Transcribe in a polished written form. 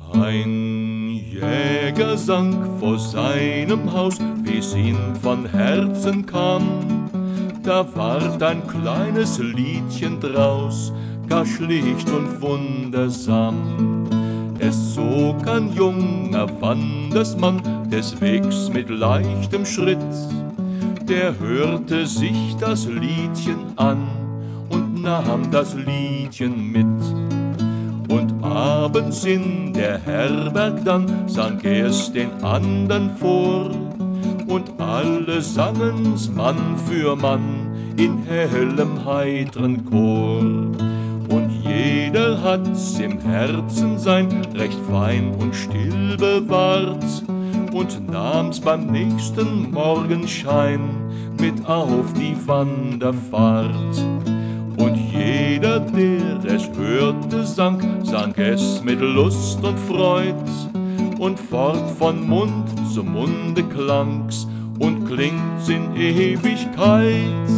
Ein Jäger sang vor seinem Haus, wie's ihm von Herzen kam. Da ward ein kleines Liedchen draus, gar schlicht und wundersam. Es zog ein junger Wandersmann des Wegs mit leichtem Schritt. Der hörte sich das Liedchen an und nahm das Liedchen mit. Und abends in der Herberg dann sang es den andern vor. Und alle sangen's Mann für Mann in hellem, heitren Chor. Und jeder hat's im Herzen sein recht fein und still bewahrt und nahm's beim nächsten Morgenschein mit auf die Wanderfahrt. Und jeder, der es hörte, sang es mit Lust und Freud. Und fort von Mund zu Munde klang's und klingt's in Ewigkeit.